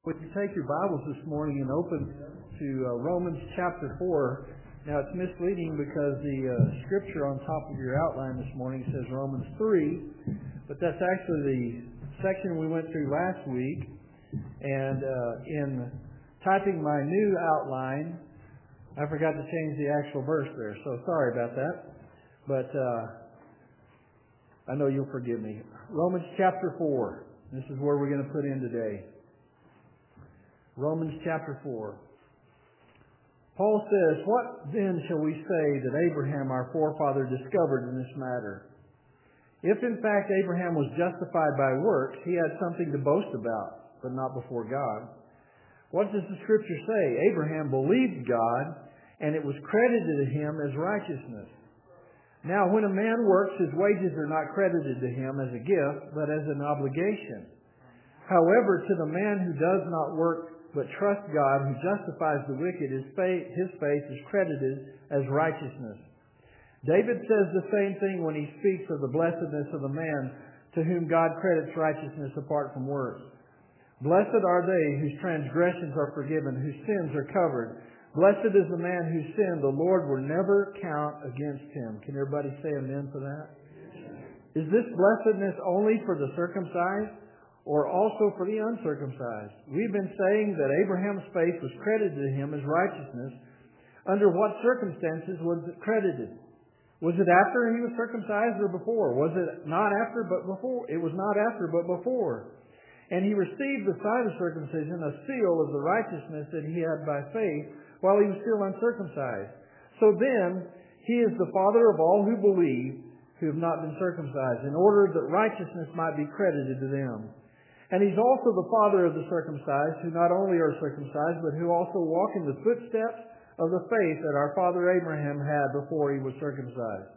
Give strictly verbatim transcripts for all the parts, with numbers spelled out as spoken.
Would you take your Bibles this morning and open to uh, Romans chapter four? Now, it's misleading because the uh, scripture on top of your outline this morning says Romans three, but that's actually the section we went through last week. And uh, in typing my new outline, I forgot to change the actual verse there, so sorry about that. But uh, I know you'll forgive me. Romans chapter four. This is where we're going to put in today. Romans chapter four. Paul says, "What then shall we say that Abraham our forefather discovered in this matter? If in fact Abraham was justified by works, he had something to boast about, but not before God. What does the Scripture say? Abraham believed God, and it was credited to him as righteousness. Now when a man works, his wages are not credited to him as a gift, but as an obligation. However, to the man who does not work but trust God, who justifies the wicked, his faith, his faith is credited as righteousness. David says the same thing when he speaks of the blessedness of the man to whom God credits righteousness apart from works. Blessed are they whose transgressions are forgiven, whose sins are covered. Blessed is the man whose sin the Lord will never count against him." Can everybody say amen for that? Is this blessedness only for the circumcised, or also for the uncircumcised? We've been saying that Abraham's faith was credited to him as righteousness. Under what circumstances was it credited? Was it after he was circumcised or before? Was it not after but before? It was not after but before. And he received beside the circumcision a seal of the righteousness that he had by faith while he was still uncircumcised. So then, he is the father of all who believe, who have not been circumcised, in order that righteousness might be credited to them. And he's also the father of the circumcised, who not only are circumcised, but who also walk in the footsteps of the faith that our father Abraham had before he was circumcised.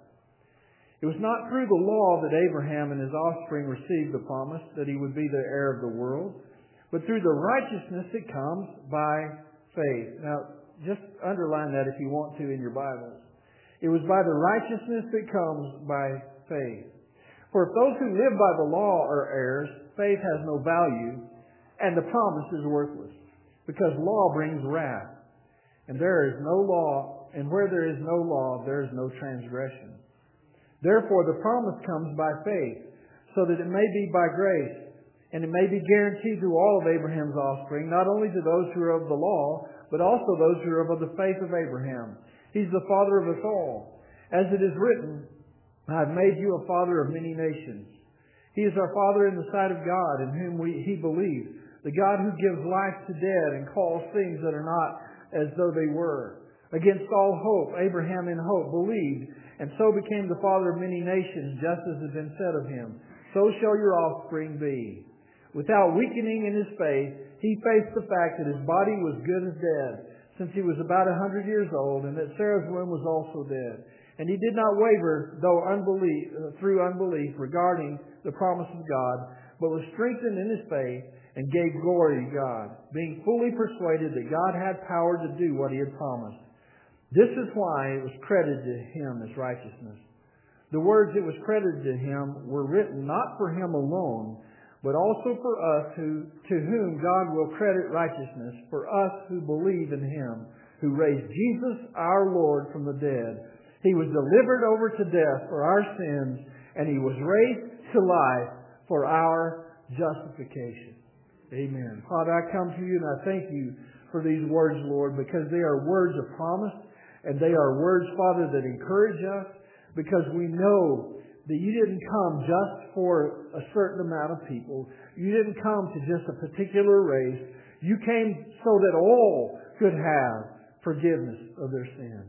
It was not through the law that Abraham and his offspring received the promise that he would be the heir of the world, but through the righteousness that comes by faith. Now, just underline that if you want to in your Bibles. It was by the righteousness that comes by faith. For if those who live by the law are heirs, faith has no value, and the promise is worthless, because law brings wrath. And there is no law, and where there is no law, there is no transgression. Therefore the promise comes by faith, so that it may be by grace, and it may be guaranteed to all of Abraham's offspring, not only to those who are of the law, but also those who are of the faith of Abraham. He's the father of us all. As it is written, "I have made you a father of many nations." He is our Father in the sight of God, in whom we, He believes, the God who gives life to dead and calls things that are not as though they were. Against all hope, Abraham in hope believed, and so became the father of many nations, just as has been said of him. So shall your offspring be. Without weakening in his faith, he faced the fact that his body was good as dead, since he was about a hundred years old, and that Sarah's womb was also dead. And he did not waver, though unbelief, uh, through unbelief, regarding the promise of God, but was strengthened in his faith and gave glory to God, being fully persuaded that God had power to do what He had promised. This is why it was credited to him as righteousness. The words "it was credited to him" were written not for him alone, but also for us who, to whom God will credit righteousness, for us who believe in Him, who raised Jesus our Lord from the dead. He was delivered over to death for our sins, and He was raised to life for our justification. Amen. Father, I come to You and I thank You for these words, Lord, because they are words of promise, and they are words, Father, that encourage us, because we know that You didn't come just for a certain amount of people. You didn't come to just a particular race. You came so that all could have forgiveness of their sins.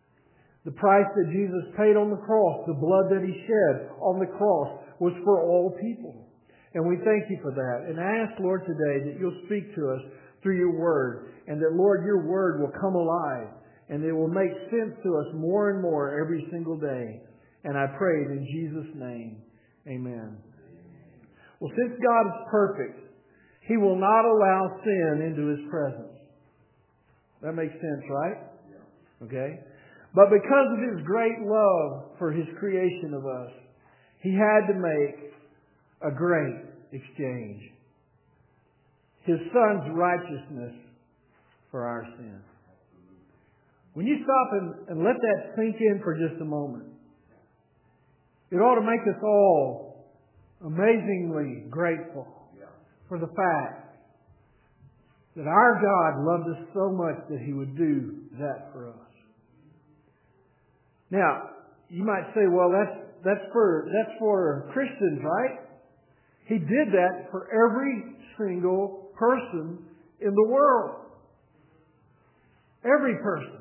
The price that Jesus paid on the cross, the blood that He shed on the cross, was for all people. And we thank You for that. And I ask, Lord, today that You'll speak to us through Your Word, and that, Lord, Your Word will come alive, and it will make sense to us more and more every single day. And I pray it in Jesus' name. Amen. Well, since God is perfect, He will not allow sin into His presence. That makes sense, right? Okay? But because of His great love for His creation of us, He had to make a great exchange. His Son's righteousness for our sin. When you stop and, and let that sink in for just a moment, it ought to make us all amazingly grateful for the fact that our God loved us so much that He would do that for us. Now, you might say, well, that's that's for that's for Christians, right? He did that for every single person in the world. Every person.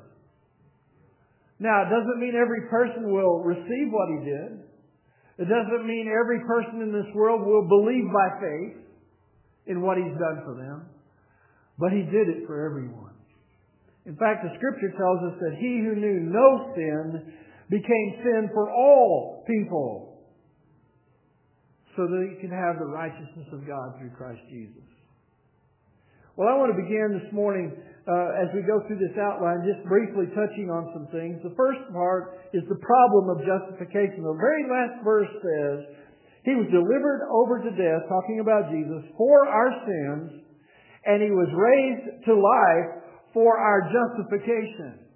Now, it doesn't mean every person will receive what He did. It doesn't mean every person in this world will believe by faith in what He's done for them. But He did it for everyone. In fact, the Scripture tells us that He who knew no sin became sin for all people, so that He can have the righteousness of God through Christ Jesus. Well, I want to begin this morning, uh, as we go through this outline, just briefly touching on some things. The first part is the problem of justification. The very last verse says, He was delivered over to death, talking about Jesus, for our sins, and He was raised to life for our justification.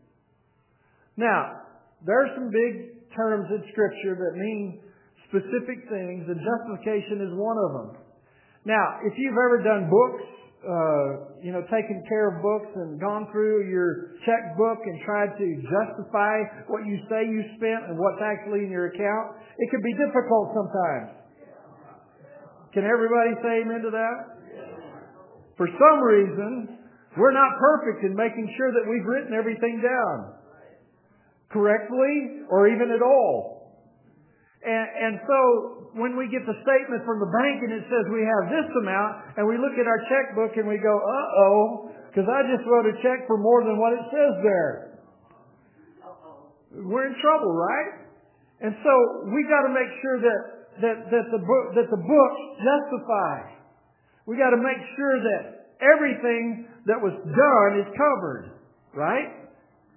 Now, there are some big terms in Scripture that mean specific things, and justification is one of them. Now, if you've ever done books, uh, you know, taken care of books and gone through your checkbook and tried to justify what you say you spent and what's actually in your account, it can be difficult sometimes. Can everybody say amen to that? For some reason, we're not perfect in making sure that we've written everything down correctly or even at all. And, and so when we get the statement from the bank and it says we have this amount, and we look at our checkbook and we go, uh-oh, because I just wrote a check for more than what it says there. We're in trouble, right? And so we got to make sure that, that, that the book, that the books justify. We got to make sure that everything that was done is covered, right?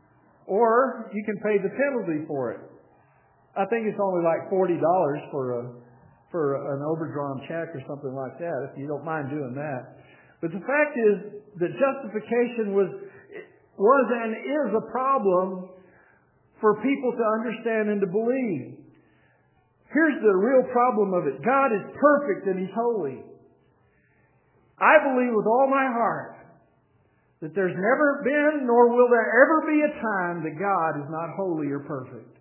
Or you can pay the penalty for it. I think it's only like forty dollars for a for an overdrawn check or something like that, if you don't mind doing that. But the fact is that justification was was and is a problem for people to understand and to believe. Here's the real problem of it. God is perfect and He's holy. I believe with all my heart that there's never been, nor will there ever be a time that God is not holy or perfect.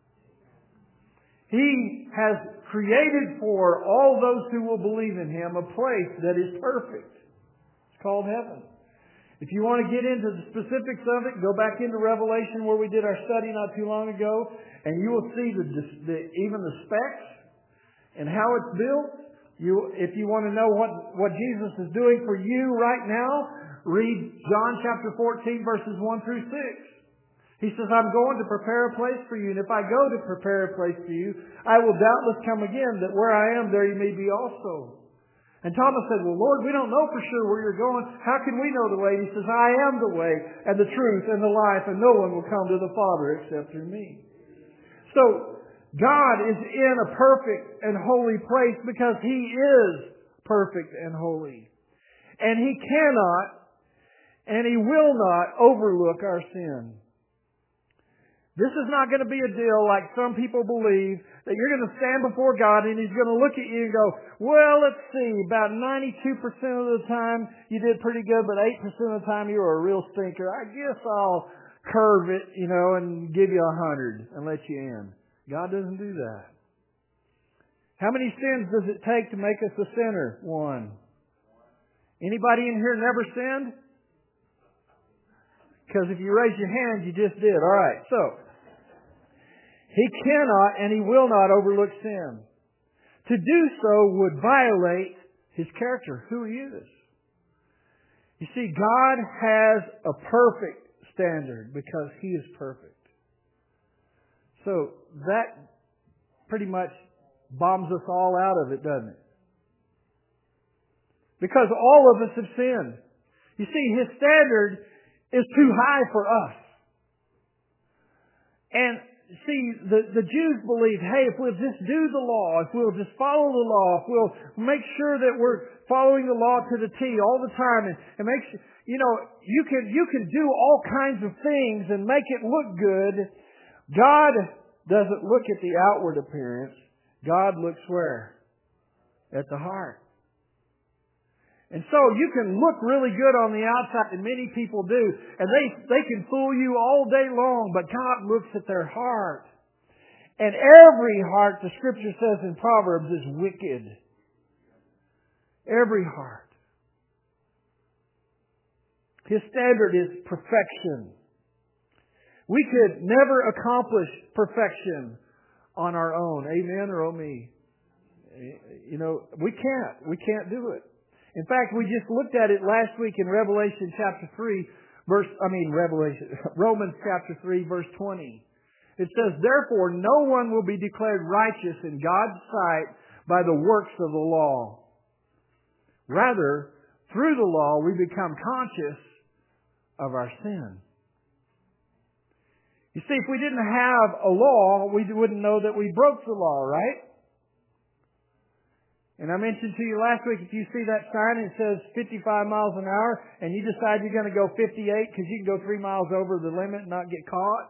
He has created for all those who will believe in Him a place that is perfect. It's called heaven. If you want to get into the specifics of it, go back into Revelation where we did our study not too long ago, and you will see the, the even the specs and how it's built. You, if you want to know what, what Jesus is doing for you right now, read John chapter fourteen, verses one through six. He says, I'm going to prepare a place for you, and if I go to prepare a place for you, I will doubtless come again, that where I am, there you may be also. And Thomas said, well, Lord, we don't know for sure where you're going. How can we know the way? He says, I am the way and the truth and the life, and no one will come to the Father except through me. So, God is in a perfect and holy place because He is perfect and holy. And He cannot and He will not overlook our sin. This is not going to be a deal like some people believe, that you're going to stand before God and He's going to look at you and go, well, let's see, about ninety-two percent of the time you did pretty good, but eight percent of the time you were a real stinker. I guess I'll curve it, you know, and give you a hundred and let you in. God doesn't do that. How many sins does it take to make us a sinner? One. Anybody in here never sinned? Because if you raise your hand, you just did. All right. So, He cannot and He will not overlook sin. To do so would violate His character, who He is. You see, God has a perfect standard because He is perfect. So, that pretty much bombs us all out of it, doesn't it? Because all of us have sinned. You see, His standard is too high for us. And see, the, the Jews believed, hey, if we'll just do the law, if we'll just follow the law, if we'll make sure that we're following the law to the T all the time, and, and make sure, you know, you can, you can do all kinds of things and make it look good. God doesn't look at the outward appearance. God looks where? At the heart. And so you can look really good on the outside, and many people do, and they, they can fool you all day long, but God looks at their heart. And every heart, the Scripture says in Proverbs, is wicked. Every heart. His standard is perfection. We could never accomplish perfection on our own. Amen or oh me? You know, we can't. We can't do it. In fact, we just looked at it last week in Revelation chapter three, verse, I mean Revelation, Romans chapter three, verse twenty. It says, therefore, no one will be declared righteous in God's sight by the works of the law. Rather, through the law, we become conscious of our sin. You see, if we didn't have a law, we wouldn't know that we broke the law, right? And I mentioned to you last week, if you see that sign and it says fifty-five miles an hour, and you decide you're going to go fifty-eight because you can go three miles over the limit and not get caught,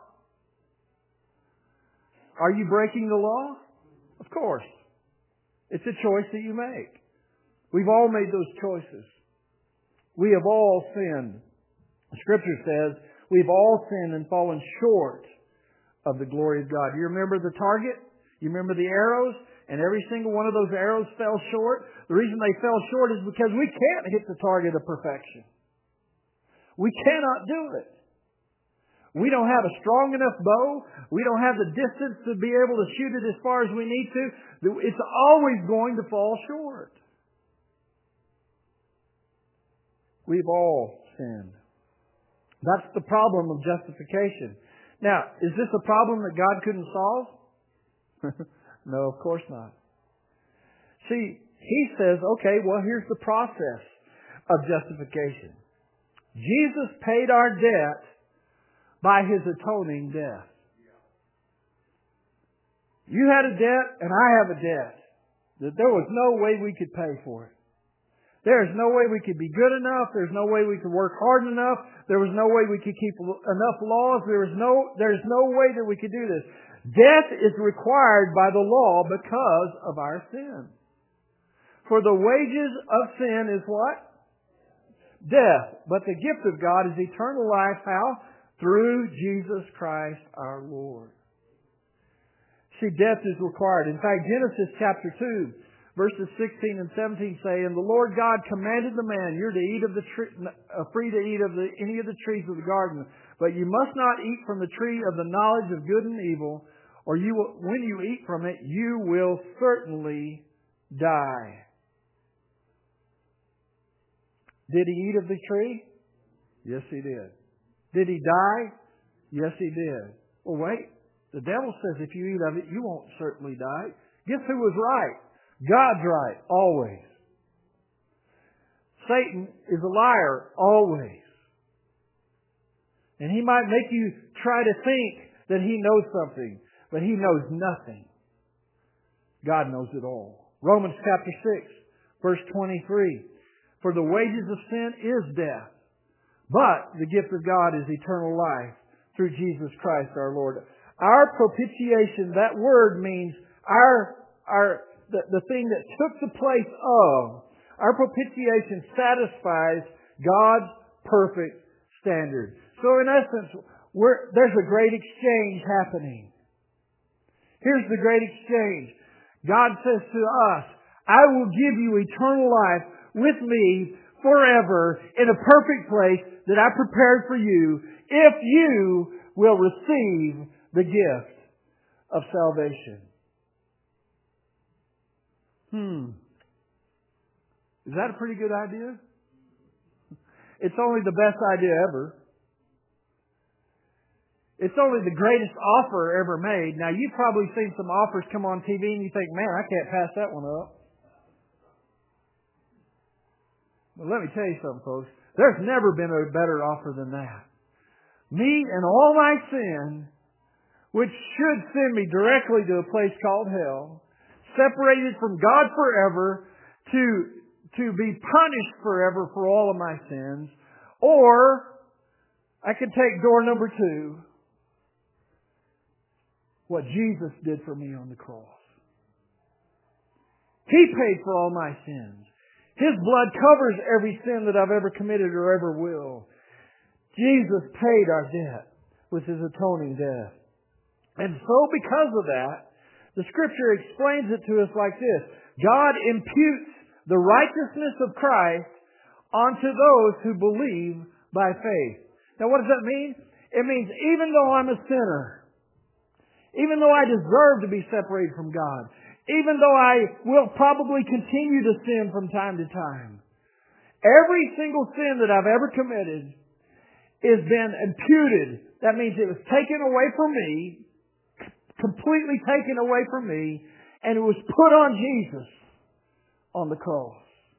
are you breaking the law? Of course. It's a choice that you make. We've all made those choices. We have all sinned. The Scripture says we've all sinned and fallen short of the glory of God. You remember the target? You remember the arrows? And every single one of those arrows fell short. The reason they fell short is because we can't hit the target of perfection. We cannot do it. We don't have a strong enough bow. We don't have the distance to be able to shoot it as far as we need to. It's always going to fall short. We've all sinned. That's the problem of justification. Now, is this a problem that God couldn't solve? No, of course not. See, He says, okay, well, here's the process of justification. Jesus paid our debt by His atoning death. You had a debt, and I have a debt that there was no way we could pay for it. There is no way we could be good enough. There's no way we could work hard enough. There was no way we could keep enough laws. There was no, there's no way that we could do this. Death is required by the law because of our sin. For the wages of sin is what? Death. But the gift of God is eternal life. How? Through Jesus Christ our Lord. See, death is required. In fact, Genesis chapter two, verses sixteen and seventeen say, and the Lord God commanded the man, you're to eat of the tree, uh, free to eat of the, any of the trees of the garden, but you must not eat from the tree of the knowledge of good and evil, or you will, when you eat from it, you will certainly die. Did he eat of the tree? Yes, he did. Did he die? Yes, he did. Well, wait. The devil says if you eat of it, you won't certainly die. Guess who was right? God's right, always. Satan is a liar, always. And he might make you try to think that he knows something, but he knows nothing. God knows it all. Romans chapter six, verse twenty-three. For the wages of sin is death, but the gift of God is eternal life through Jesus Christ our Lord. Our propitiation, that word means our, our, the, the thing that took the place of. Our propitiation satisfies God's perfect standard. So in essence, we're, there's a great exchange happening. Here's the great exchange. God says to us, I will give you eternal life with me forever in a perfect place that I prepared for you if you will receive the gift of salvation. Hmm. Is that a pretty good idea? It's only the best idea ever. It's only the greatest offer ever made. Now, you've probably seen some offers come on T V and you think, man, I can't pass that one up. But let me tell you something, folks. There's never been a better offer than that. Me and all my sin which should send me directly to a place called hell, separated from God forever, to, to be punished forever for all of my sins. Or I could take door number two, what Jesus did for me on the cross. He paid for all my sins. His blood covers every sin that I've ever committed or ever will. Jesus paid our debt with His atoning death. And so because of that, the Scripture explains it to us like this. God imputes the righteousness of Christ onto those who believe by faith. Now what does that mean? It means even though I'm a sinner, even though I deserve to be separated from God, even though I will probably continue to sin from time to time, every single sin that I've ever committed has been imputed. That means it was taken away from me, completely taken away from me, and it was put on Jesus on the cross.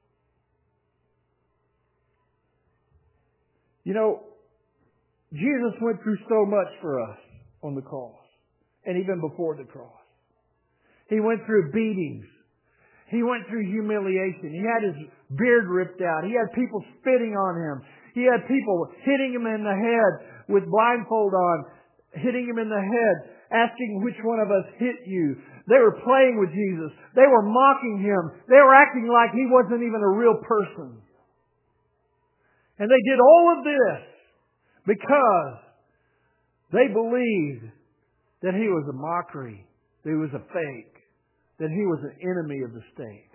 You know, Jesus went through so much for us on the cross, and even before the cross. He went through beatings. He went through humiliation. He had his beard ripped out. He had people spitting on him. He had people hitting him in the head with blindfold on, hitting him in the head, asking which one of us hit you. They were playing with Jesus. They were mocking Him. They were acting like He wasn't even a real person. And they did all of this because they believed that He was a mockery, that He was a fake, that He was an enemy of the state.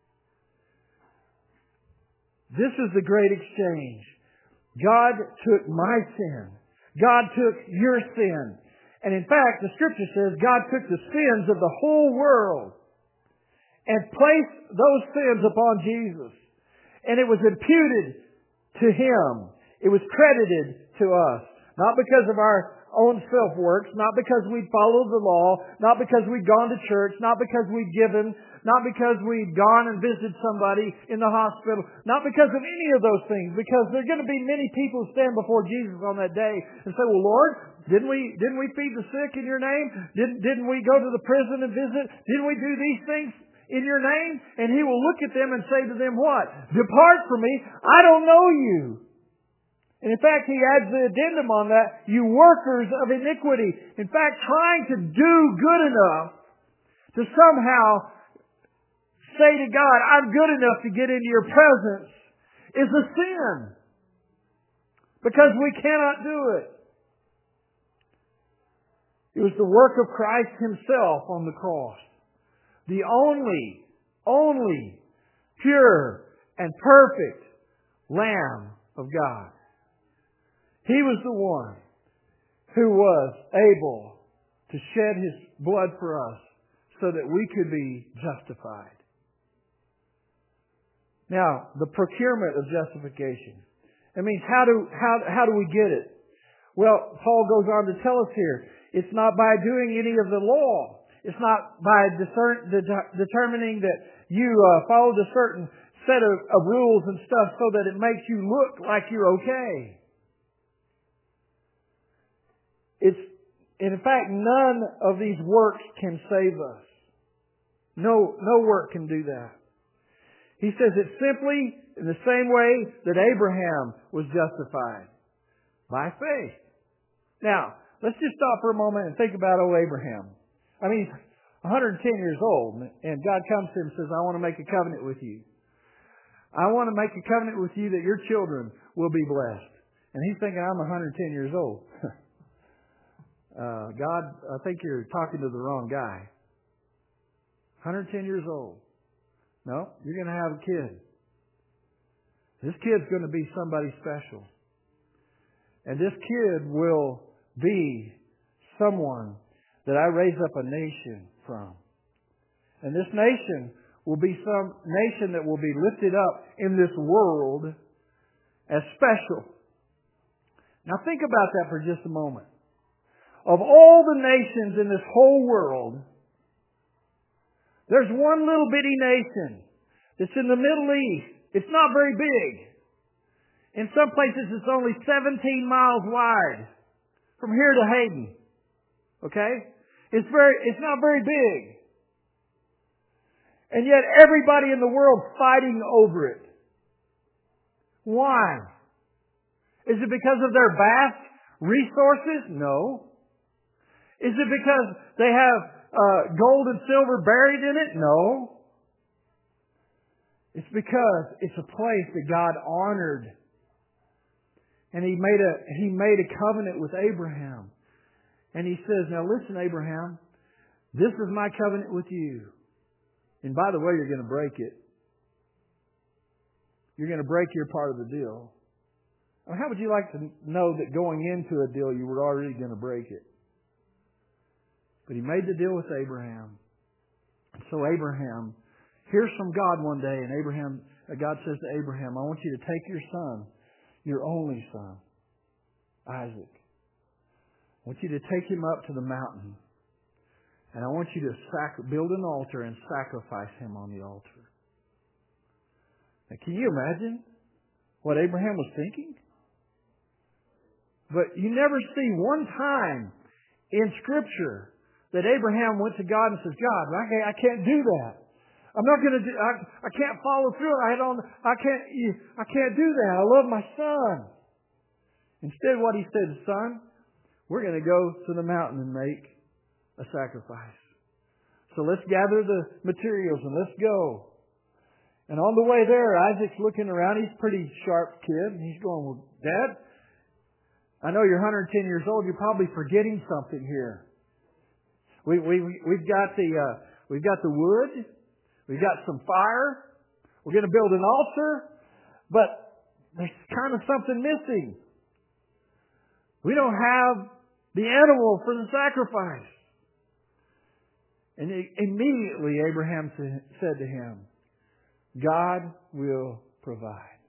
This is the great exchange. God took my sin. God took your sin. And in fact, the Scripture says God took the sins of the whole world and placed those sins upon Jesus. And it was imputed to Him. It was credited to us. Not because of our own self-works, not because we'd followed the law, not because we'd gone to church, not because we'd given, not because we'd gone and visited somebody in the hospital, not because of any of those things, because there are going to be many people who stand before Jesus on that day and say, well, Lord, didn't we, didn't we feed the sick in your name? Didn't, didn't we go to the prison and visit? Didn't we do these things in your name? And He will look at them and say to them, what? Depart from me, I don't know you. And in fact, He adds the addendum on that, you workers of iniquity. In fact, trying to do good enough to somehow say to God, I'm good enough to get into your presence, is a sin. Because we cannot do it. It was the work of Christ Himself on the cross. The only, only pure and perfect Lamb of God. He was the one who was able to shed His blood for us so that we could be justified. Now, the procurement of justification. It means how do, how, how do we get it? Well, Paul goes on to tell us here, it's not by doing any of the law. It's not by discern, de- determining that you uh, followed a certain set of, of rules and stuff so that it makes you look like you're okay. It's, in fact, none of these works can save us. No, no work can do that. He says it's simply in the same way that Abraham was justified. By faith. Now, let's just stop for a moment and think about old Abraham. I mean, he's one hundred ten years old, and God comes to him and says, I want to make a covenant with you. I want to make a covenant with you that your children will be blessed. And he's thinking, I'm one hundred ten years old. Uh, God, I think you're talking to the wrong guy. one hundred ten years old. No, you're going to have a kid. This kid's going to be somebody special. And this kid will be someone that I raise up a nation from. And this nation will be some nation that will be lifted up in this world as special. Now think about that for just a moment. Of all the nations in this whole world, there's one little bitty nation that's in the Middle East. It's not very big. In some places it's only seventeen miles wide from here to Hayden. Okay? It's very, it's not very big. And yet everybody in the world fighting over it. Why? Is it because of their vast resources? No. Is it because they have uh, gold and silver buried in it? No. It's because it's a place that God honored. And He made a, He made a covenant with Abraham. And He says, now listen, Abraham, this is my covenant with you. And by the way, you're going to break it. You're going to break your part of the deal. I mean, how would you like to know that going into a deal you were already going to break it? But He made the deal with Abraham. So Abraham hears from God one day, and Abraham, God says to Abraham, I want you to take your son, your only son, Isaac. I want you to take him up to the mountain. And I want you to sac- build an altar and sacrifice him on the altar. Now, can you imagine what Abraham was thinking? But you never see one time in Scripture that Abraham went to God and says, God, I can't, I can't do that. I'm not going to do. I, I can't follow through. I don't. I can't. I can't do that. I love my son. Instead, what he said, son, we're going to go to the mountain and make a sacrifice. So let's gather the materials and let's go. And on the way there, Isaac's looking around. He's a pretty sharp kid. And he's going, well, Dad, I know you're one hundred ten years old. You're probably forgetting something here. We we we've got the uh, we've got the wood. We've got some fire. We're going to build an altar. But there's kind of something missing. We don't have the animal for the sacrifice. And immediately Abraham said to him, God will provide.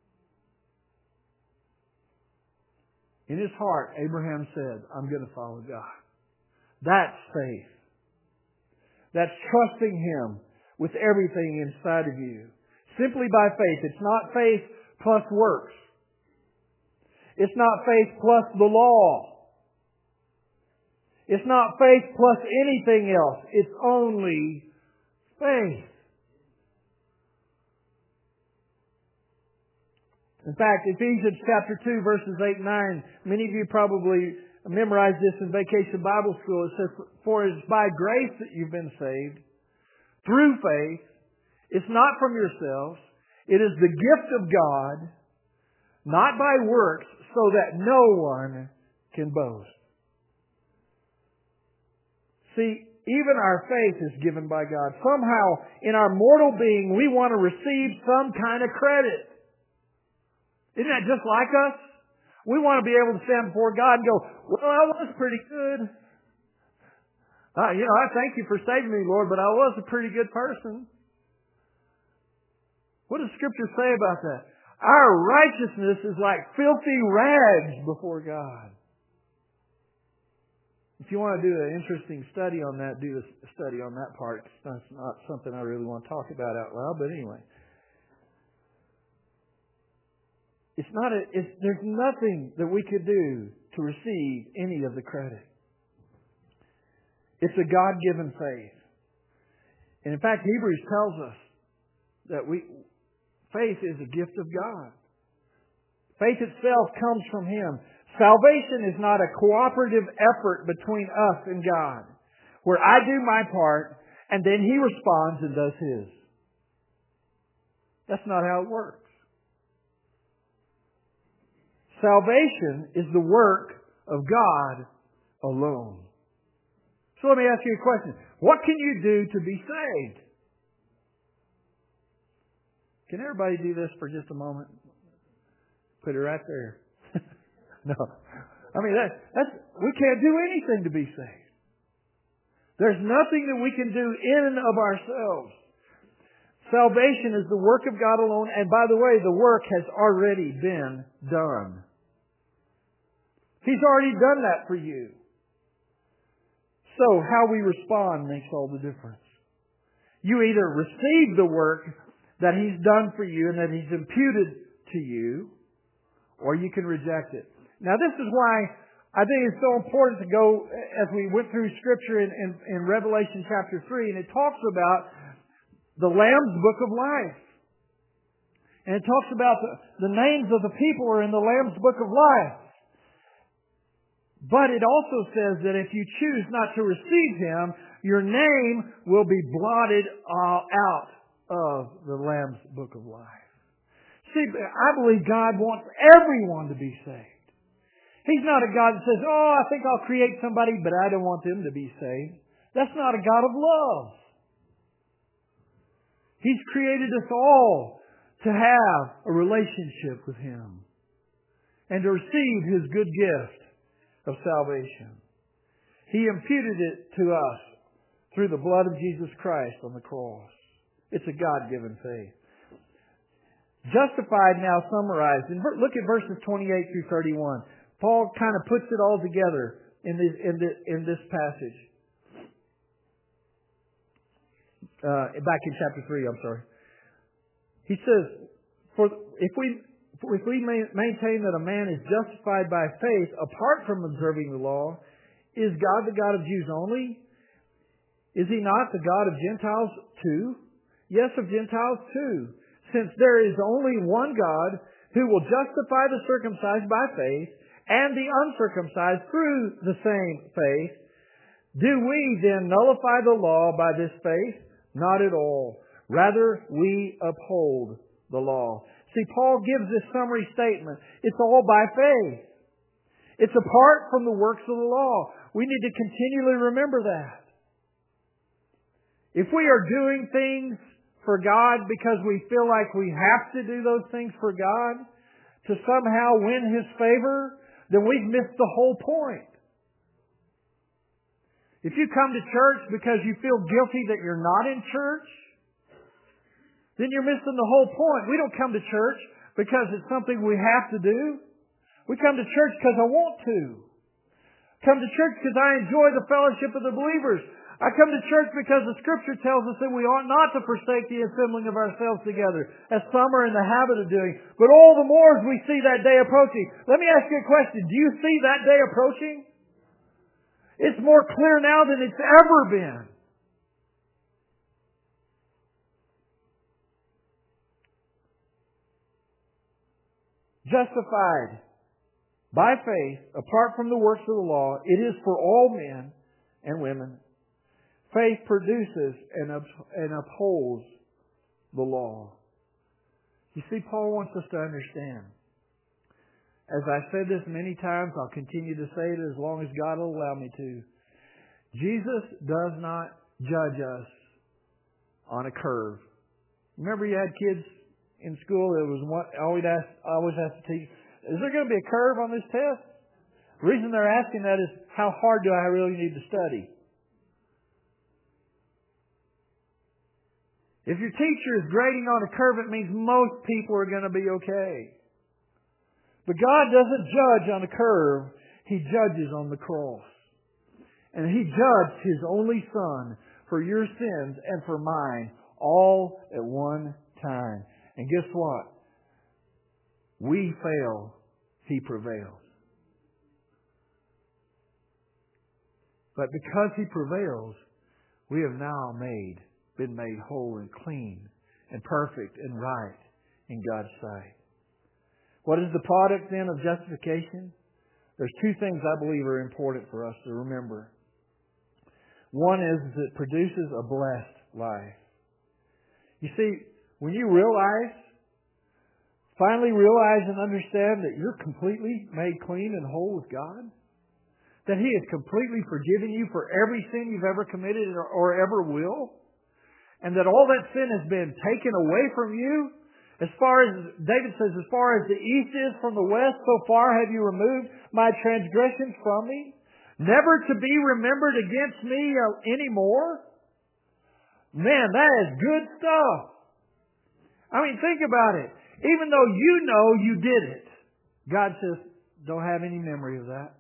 In his heart, Abraham said, I'm going to follow God. That's faith. That's trusting Him with everything inside of you. Simply by faith. It's not faith plus works. It's not faith plus the law. It's not faith plus anything else. It's only faith. In fact, Ephesians chapter two, verses eight and nine, many of you probably memorized this in Vacation Bible School. It says, for it is by grace that you've been saved, through faith. It's not from yourselves. It is the gift of God, not by works, so that no one can boast. See, even our faith is given by God. Somehow, in our mortal being, we want to receive some kind of credit. Isn't that just like us? We want to be able to stand before God and go, well, I was pretty good. Uh, you know, I thank you for saving me, Lord, but I was a pretty good person. What does Scripture say about that? Our righteousness is like filthy rags before God. If you want to do an interesting study on that, do a study on that part. That's not something I really want to talk about out loud, but anyway. It's not a, it's, there's nothing that we could do to receive any of the credit. It's a God-given faith. And in fact, Hebrews tells us that we faith is a gift of God. Faith itself comes from Him. Salvation is not a cooperative effort between us and God, where I do my part and then He responds and does His. That's not how it works. Salvation is the work of God alone. So let me ask you a question. What can you do to be saved? Can everybody do this for just a moment? Put it right there. No. I mean, that, that's, we can't do anything to be saved. There's nothing that we can do in and of ourselves. Salvation is the work of God alone. And by the way, the work has already been done. He's already done that for you. So how we respond makes all the difference. You either receive the work that He's done for you and that He's imputed to you, or you can reject it. Now this is why I think it's so important to go, as we went through Scripture in, in, in Revelation chapter three, and it talks about the Lamb's Book of Life. And it talks about the, the names of the people are in the Lamb's Book of Life. But it also says that if you choose not to receive Him, your name will be blotted uh, out of the Lamb's Book of Life. See, I believe God wants everyone to be saved. He's not a God that says, oh, I think I'll create somebody, but I don't want them to be saved. That's not a God of love. He's created us all to have a relationship with Him and to receive His good gift of salvation. He imputed it to us through the blood of Jesus Christ on the cross. It's a God-given faith. Justified now summarized. And look at verses twenty-eight through thirty-one. Paul kind of puts it all together in this, in this, in this passage. Uh, back in chapter three, I'm sorry. He says, "For if we if we maintain that a man is justified by faith apart from observing the law, is God the God of Jews only? Is He not the God of Gentiles too? Yes, of Gentiles too. Since there is only one God who will justify the circumcised by faith and the uncircumcised through the same faith, do we then nullify the law by this faith? Not at all. Rather, we uphold the law." See, Paul gives this summary statement. It's all by faith. It's apart from the works of the law. We need to continually remember that. If we are doing things for God because we feel like we have to do those things for God to somehow win His favor, then we've missed the whole point. If you come to church because you feel guilty that you're not in church, then you're missing the whole point. We don't come to church because it's something we have to do. We come to church because I want to. Come to church because I enjoy the fellowship of the believers. I come to church because the Scripture tells us that we ought not to forsake the assembling of ourselves together, as some are in the habit of doing, but all the more as we see that day approaching. Let me ask you a question. Do you see that day approaching? It's more clear now than it's ever been. Justified by faith, apart from the works of the law, it is for all men and women. Faith produces and, up- and upholds the law. You see, Paul wants us to understand. As I've said this many times, I'll continue to say it as long as God will allow me to. Jesus does not judge us on a curve. Remember you had kids in school that was one, I always ask, I always have to teach, is there going to be a curve on this test? The reason they're asking that is, how hard do I really need to study? If your teacher is grading on a curve, it means most people are going to be okay. But God doesn't judge on a curve. He judges on the cross. And He judged His only Son for your sins and for mine all at one time. And guess what? We fail. He prevails. But because He prevails, we have now made been made whole and clean and perfect and right in God's sight. What is the product then of justification? There's two things I believe are important for us to remember. One is that it produces a blessed life. You see, when you realize, finally realize and understand that you're completely made clean and whole with God, that He has completely forgiven you for every sin you've ever committed or, or ever will, and that all that sin has been taken away from you. As far as, David says, as far as the east is from the west, so far have you removed my transgressions from me, never to be remembered against me anymore. Man, that is good stuff. I mean, think about it. Even though you know you did it, God says, don't have any memory of that.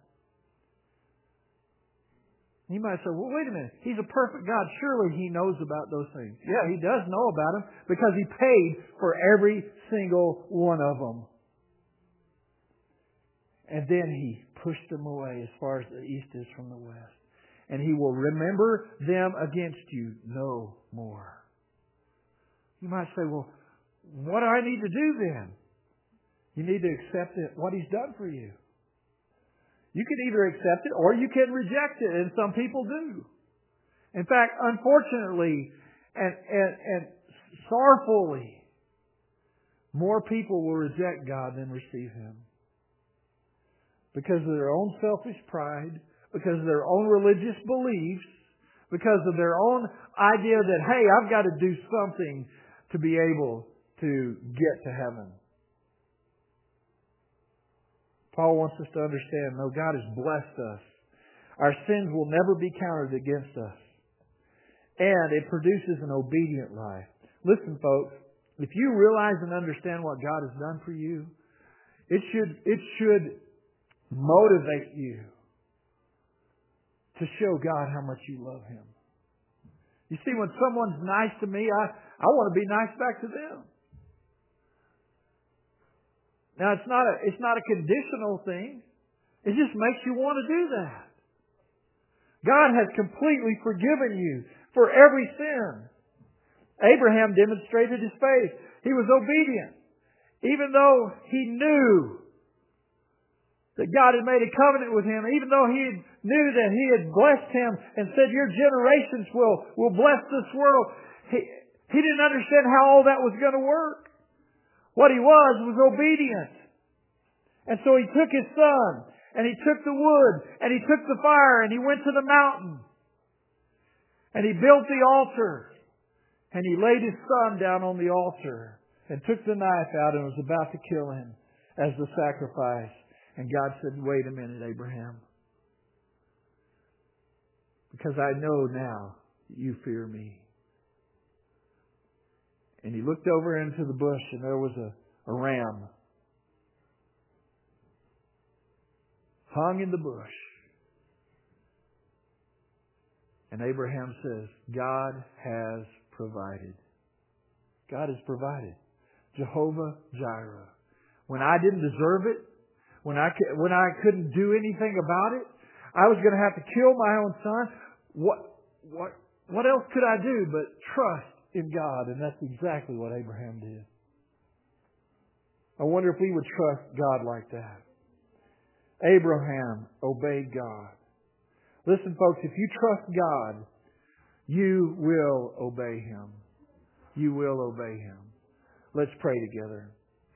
You might say, well, wait a minute. He's a perfect God. Surely He knows about those things. Yeah, He does know about them because He paid for every single one of them. And then He pushed them away as far as the east is from the west. And He will remember them against you no more. You might say, well, what do I need to do then? You need to accept it, what He's done for you. You can either accept it or you can reject it, and some people do. In fact, unfortunately and, and, and sorrowfully, more people will reject God than receive Him. Because of their own selfish pride, because of their own religious beliefs, because of their own idea that, hey, I've got to do something to be able to get to heaven. Paul wants us to understand, no, God has blessed us. Our sins will never be counted against us. And it produces an obedient life. Listen, folks, if you realize and understand what God has done for you, it should, it should motivate you to show God how much you love Him. You see, when someone's nice to me, I, I want to be nice back to them. Now, it's not a, it's not a conditional thing. It just makes you want to do that. God has completely forgiven you for every sin. Abraham demonstrated his faith. He was obedient. Even though he knew that God had made a covenant with him, even though he knew that He had blessed him and said, your generations will, will bless this world, he, he didn't understand how all that was going to work. What he was was obedient. And so he took his son, and he took the wood, and he took the fire, and he went to the mountain. And he built the altar. And he laid his son down on the altar and took the knife out and was about to kill him as the sacrifice. And God said, wait a minute, Abraham. Because I know now you fear me. And he looked over into the bush, and there was a, a ram hung in the bush. And Abraham says, God has provided. God has provided. Jehovah Jireh. When I didn't deserve it, when I, when I couldn't do anything about it, I was going to have to kill my own son. What, what, what else could I do but trust in God? And that's exactly what Abraham did. I wonder if we would trust God like that. Abraham obeyed God. Listen, folks, if you trust God, you will obey Him. You will obey Him. Let's pray together.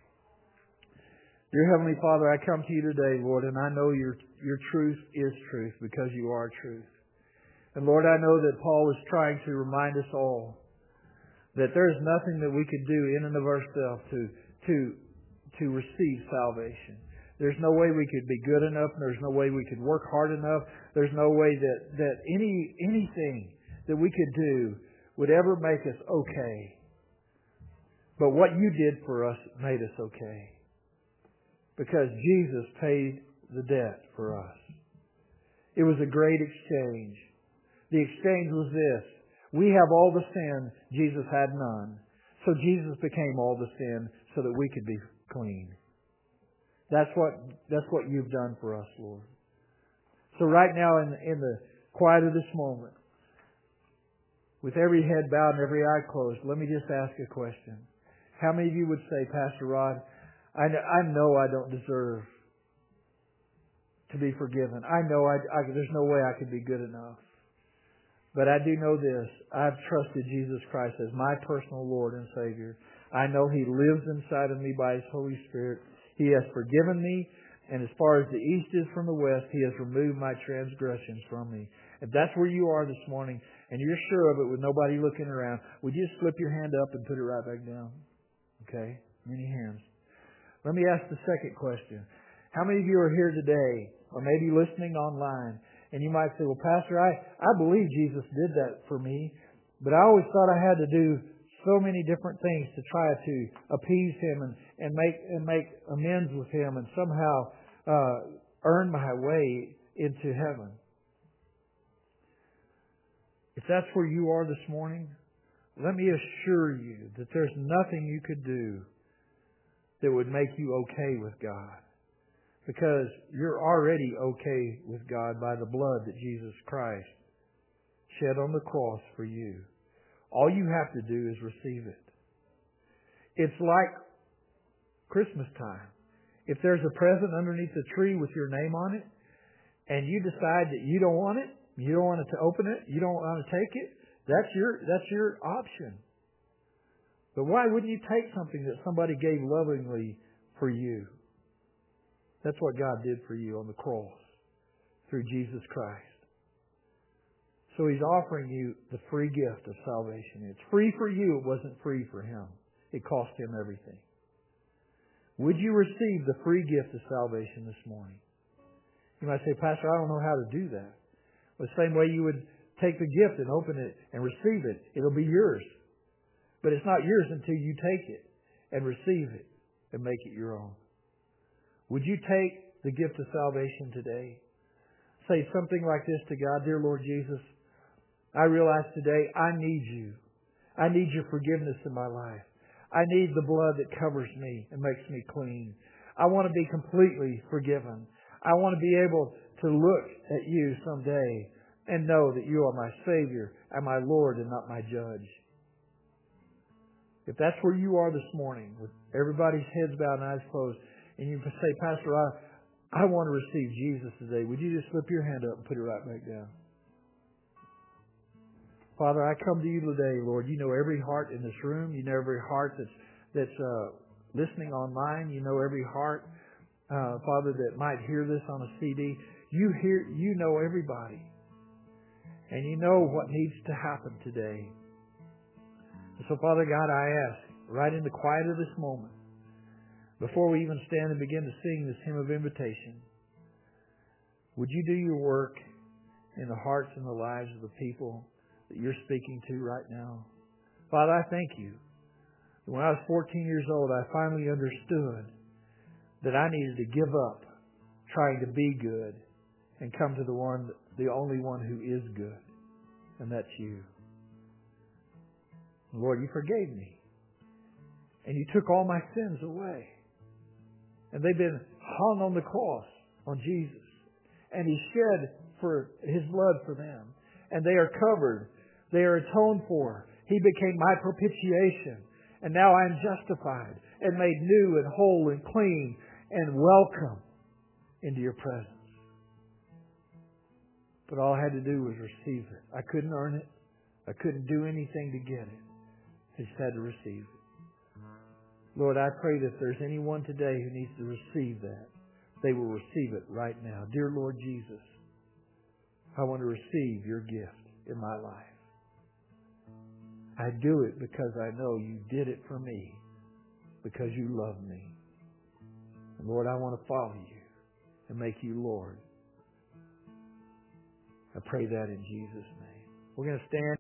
Dear Heavenly Father, I come to you today, Lord, and I know your, your truth is truth because you are truth. And Lord, I know that Paul is trying to remind us all that there is nothing that we could do in and of ourselves to, to, to receive salvation. There's no way we could be good enough. There's no way we could work hard enough. There's no way that, that any anything that we could do would ever make us okay. But what you did for us made us okay. Because Jesus paid the debt for us. It was a great exchange. The exchange was this. We have all the sin. Jesus had none. So Jesus became all the sin so that we could be clean. That's what, that's what you've done for us, Lord. So right now in, in the quiet of this moment, with every head bowed and every eye closed, let me just ask a question. How many of you would say, Pastor Rod, I know I, know I don't deserve to be forgiven. I know I, I, there's no way I could be good enough. But I do know this. I've trusted Jesus Christ as my personal Lord and Savior. I know He lives inside of me by His Holy Spirit. He has forgiven me, and as far as the east is from the west, He has removed my transgressions from me. If that's where you are this morning, and you're sure of it with nobody looking around, would you just slip your hand up and put it right back down? Okay? Many hands. Let me ask the second question. How many of you are here today, or maybe listening online, and you might say, well, Pastor, I, I believe Jesus did that for me, but I always thought I had to do so many different things to try to appease Him and, and make and make amends with Him and somehow uh, earn my way into heaven. If that's where you are this morning, let me assure you that there's nothing you could do that would make you okay with God. Because you're already okay with God by the blood that Jesus Christ shed on the cross for you. All you have to do is receive it. It's like Christmas time. If there's a present underneath the tree with your name on it, and you decide that you don't want it, you don't want to open it, you don't want to take it, that's your that's your option. But why wouldn't you take something that somebody gave lovingly for you? That's what God did for you on the cross through Jesus Christ. So He's offering you the free gift of salvation. It's free for you. It wasn't free for Him. It cost Him everything. Would you receive the free gift of salvation this morning? You might say, Pastor, I don't know how to do that. Well, the same way you would take the gift and open it and receive it, it'll be yours. But it's not yours until you take it and receive it and make it your own. Would you take the gift of salvation today? Say something like this to God: Dear Lord Jesus, I realize today I need you. I need your forgiveness in my life. I need the blood that covers me and makes me clean. I want to be completely forgiven. I want to be able to look at you someday and know that you are my Savior and my Lord and not my judge. If that's where you are this morning, with everybody's heads bowed and eyes closed, and you say, Pastor, I, I want to receive Jesus today, would you just slip your hand up and put it right back down? Father, I come to you today, Lord. You know every heart in this room. You know every heart that's that's uh, listening online. You know every heart, uh, Father, that might hear this on a C D. You hear, you know everybody, and you know what needs to happen today. So, Father God, I ask, right in the quiet of this moment, before we even stand and begin to sing this hymn of invitation, would you do your work in the hearts and the lives of the people that you're speaking to right now? Father, I thank you. When I was fourteen years old, I finally understood that I needed to give up trying to be good and come to the one, the only one who is good, and that's you. Lord, you forgave me, and you took all my sins away. And they've been hung on the cross on Jesus. And He shed for His blood for them. And they are covered. They are atoned for. He became my propitiation. And now I am justified and made new and whole and clean and welcome into your presence. But all I had to do was receive it. I couldn't earn it. I couldn't do anything to get it. I just had to receive it. Lord, I pray that if there's anyone today who needs to receive that, they will receive it right now. Dear Lord Jesus, I want to receive your gift in my life. I do it because I know you did it for me, because you love me. And Lord, I want to follow you and make you Lord. I pray that in Jesus' name. We're going to stand.